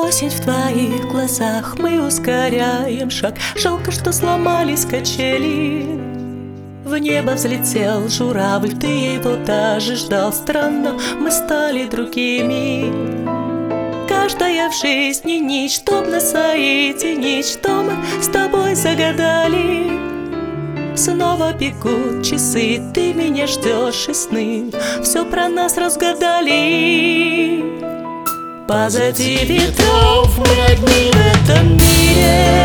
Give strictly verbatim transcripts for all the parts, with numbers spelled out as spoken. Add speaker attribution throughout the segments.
Speaker 1: Осень в твоих глазах, мы ускоряем шаг. Жалко, что сломались качели. В небо взлетел журавль, ты его даже ждал. Странно, мы стали другими. Каждая в жизни нить, чтоб нас соединить, что мы с тобой загадали. Снова бегут часы, ты меня ждешь, и сны все про нас разгадали. Позади ветров мы одни в этом мире.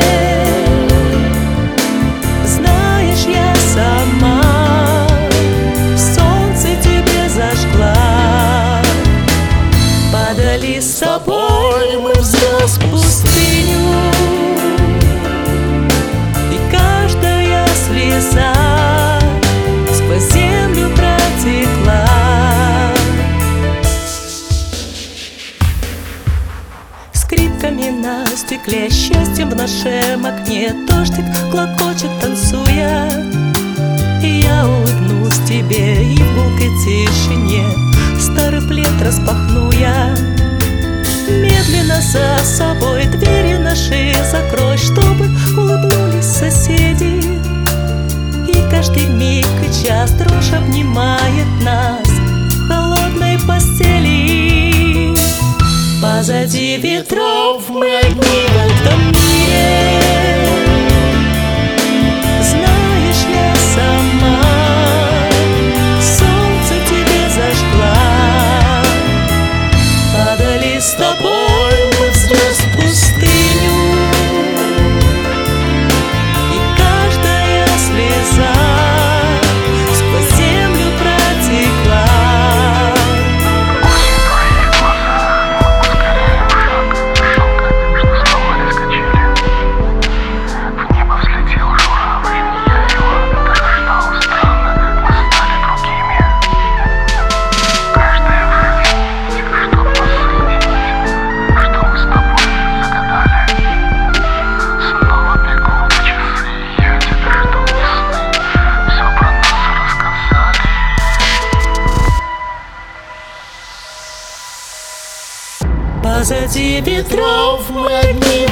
Speaker 1: Знаешь, я сама солнце тебе зажгла. Подали с собой мы в звезд пустыню, и каждая слеза сквозь землю протекла. Скрипками на стекле, счастьем в нашем окне, дождик клокочет, танцуя. И я улыбнусь тебе, и в гулкой тишине старый плед распахну я. Медленно за собой двери наши закрой, чтобы улыбнулись соседи. И каждый миг и час дрожь обнимает нас в холодной постели. Позади ветров мы одни в этом мире. Знаешь, я сама солнце тебе зажгла. Падали с тобой мы в звезд пустыню, и каждая слеза сквозь землю протекла. Позади ветров мы одни